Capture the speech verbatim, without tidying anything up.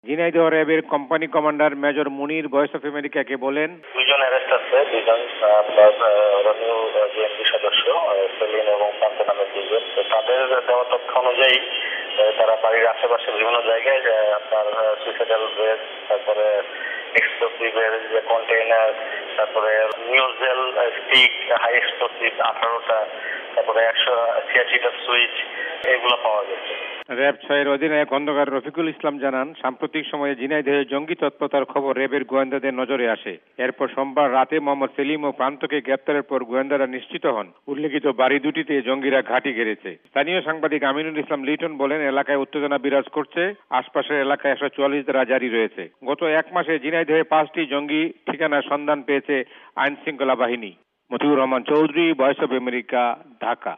ঝিনাইদহ র্যাবের company commander major Munir voice of আমেরিকাকে বলেন, দুইজন অ্যারেস্ট আছে, দুইজন রনিউ বিএনপি সদস্য সেলিম এবং পান্ত নামের দুইজন। তাদের দেওয়া তথ্য অনুযায়ী তারা বাড়ির আশেপাশে বিভিন্ন জায়গায় আপনার সুইসাইডাল বেস, তারপরে এক্সপ্লোসিভের যে কন্টেইনার, তারপরে মিউজেল স্টিক হাই এক্সপ্লোসিভ আঠারোটা, তারপরে একশো ছিয়াশিটা সুইচ, এগুলো পাওয়া গেছে। র্যাব ছয়ের অধিনায়ক খন্দকার রফিকুল ইসলাম জানান, সাম্প্রতিক সময়ে ঝিনাইদহে জঙ্গি তৎপরতার খবর র্যাবের গোয়েন্দাদের নজরে আসে। এরপর সোমবার রাতে মোহাম্মদ সেলিম ও প্রান্তকে গ্রেপ্তারের পর গোয়েন্দারা নিশ্চিত হন উল্লেখিত বাড়ি দুটিতে জঙ্গিরা ঘাঁটি গেড়েছে। স্থানীয় সাংবাদিক আমিনুল ইসলাম লিটন বলেন, এলাকায় উত্তেজনা বিরাজ করছে, আশপাশের এলাকায় একশো চুয়াল্লিশ ধারা জারি রয়েছে। গত এক মাসে ঝিনাইদহে পাঁচটি জঙ্গি ঠিকানার সন্ধান পেয়েছে আইন শৃঙ্খলা বাহিনী। Motiur Rahman Chowdhury, voice of America, Dhaka.